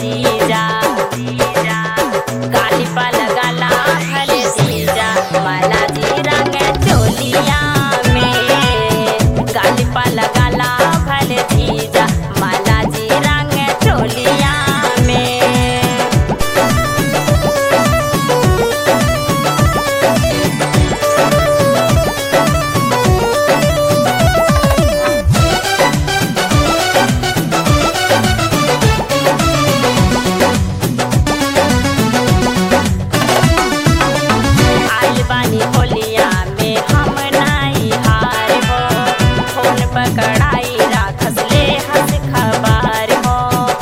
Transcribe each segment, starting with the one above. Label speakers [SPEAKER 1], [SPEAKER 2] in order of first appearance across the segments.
[SPEAKER 1] जीजा गाली पा लगाला भले जीजा माला जी रंग चोलिया में गाली पा लगाला भले जीजा माला जी रंग चोलिया में। बानी होलिया में हम नाई हार हो फोन पकड़ाई राखस ले हंस खबर हो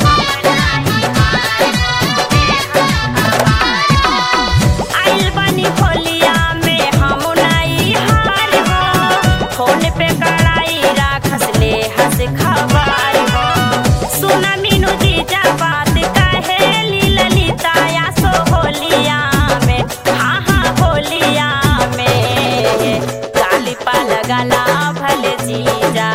[SPEAKER 1] आइल बानी होलिया में हम नाई हार हो फोन पे कड़ाई राखस ले हंस खबर हो। सुना मीनू जीजा बात कहे ललिता या सो होलिया में हाँ हाँ होलिया लगाला भले जीजा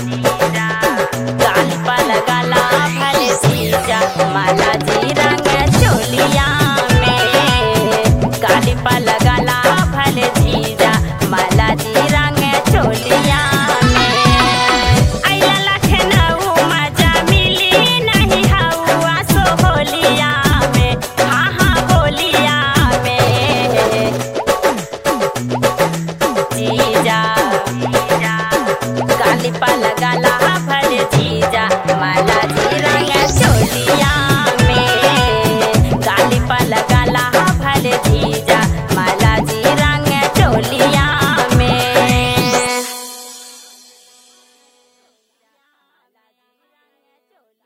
[SPEAKER 1] गाली पा लगाला भले जीजा माला जी रंग चोलिया में गाली पा लगाला भले जीजा माला जी रंग चोलिया में। आइला लखनऊ मजा मिली नहीं हवा सो होलिया में हाँ हाँ होलिया में जीजा गाली पा लगाला